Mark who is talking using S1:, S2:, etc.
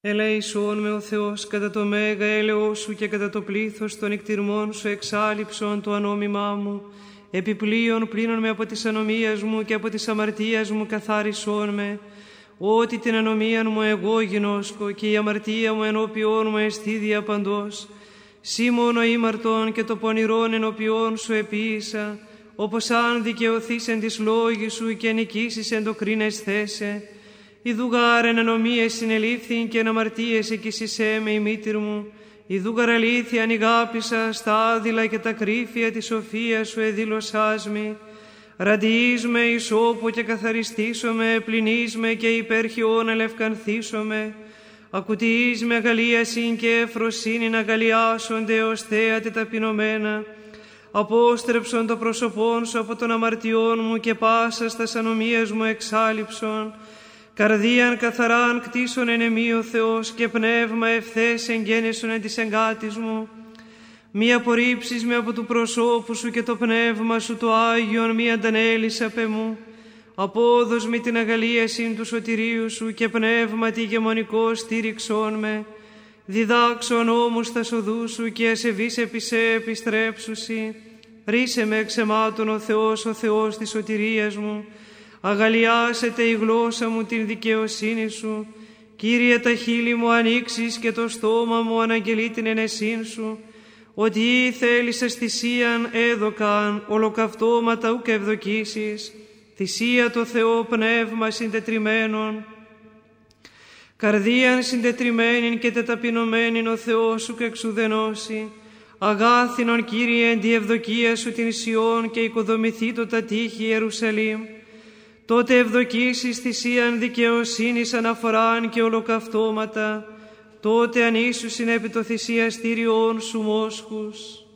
S1: Ελέησόν με ο Θεός κατά το μέγα έλεος σου και κατά το πλήθος των εκτιρμών σου εξάλειψον το ανόμημά μου. Επιπλέον πλύνον με από της ανομίας μου και από της αμαρτίας μου καθάρισόν με. Ότι την ανομία μου εγώ γινώσκω και η αμαρτία μου ενώπιόν μου εστί διαπαντός. Σύ μόνο ήμαρτον και το πονηρόν ενώπιόν σου επίησα, όπως αν δικαιωθείς εν της λόγη σου και νικήσεις εν το κρίνες θέσε. Ιδούγαρ εν ανομίες συνελήφθην και εν αμαρτίες εκείσισέ με η μήτηρ μου. Ιδούγαρ αλήθεια ανηγάπησα στα άδειλα και τα κρύφια της σοφίας σου εδήλωσάς μη. Ραντιείς με ισόπο και καθαριστήσομαι, πλυνείς με και υπέρχιον ελευκανθήσομαι. Ακουτιείς με αγαλίασιν και εφροσύνην αγαλιάσονται ως θέατε ταπεινωμένα. Απόστρεψον το πρόσωπόν σου από των αμαρτιών μου και πάσα στας ανομίες μου εξάλειψον. Καρδίαν καθαράν κτίσον εν εμεί ο Θεός και πνεύμα ευθές εγγένεσον εν της εγκάτης μου. Μη απορρίψεις με από του προσώπου σου και το πνεύμα σου το Άγιον μη αντανέλεις απ' εμού. Απόδος μη την αγαλίασιν του σωτηρίου σου και πνεύματι ηγεμονικό στήριξον με. Διδάξον όμως τα οδούς σου και ασεβείς επί σε επιστρέψουσι. Ρίσε με εξαιμάτων ο Θεός της σωτηρίας μου. Αγαλιάσετε η γλώσσα μου την δικαιοσύνη σου. Κύριε, τα χείλη μου ανοίξεις και το στόμα μου αναγγελεί την ενεσύν σου. Ότι θέλησες θυσίαν έδωκαν, ολοκαυτώματα ουκ ευδοκίσεις. Θυσία το Θεό πνεύμα συντετριμένον. Καρδίαν συντετριμένην και τεταπεινωμένην ο Θεός σου και εξουδενώσει. Αγάθινον Κύριε εν τη ευδοκία σου την Σιών και οικοδομηθεί το τα τείχη Ιερουσαλήμ. Τότε ευδοκίσεις θυσίαν δικαιοσύνης αναφοράν και ολοκαυτώματα. Τότε ανήσουσιν επί το θυσιαστήριον σου μόσχους.